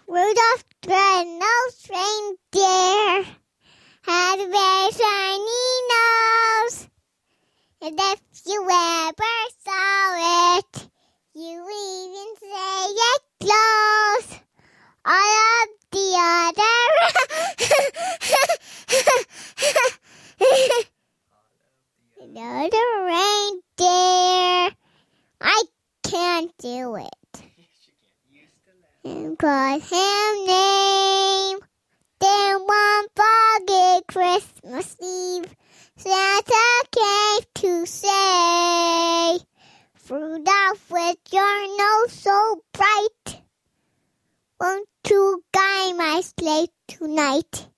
Rudolph the red-nosed reindeer had a very shiny nose. And if you ever saw it, you even say it glows. All of the other reindeer, I can't do it. And call him name. Then one foggy Christmas Eve, Santa came to say, Rudolph, with your nose so bright, won't you guide my sleigh tonight?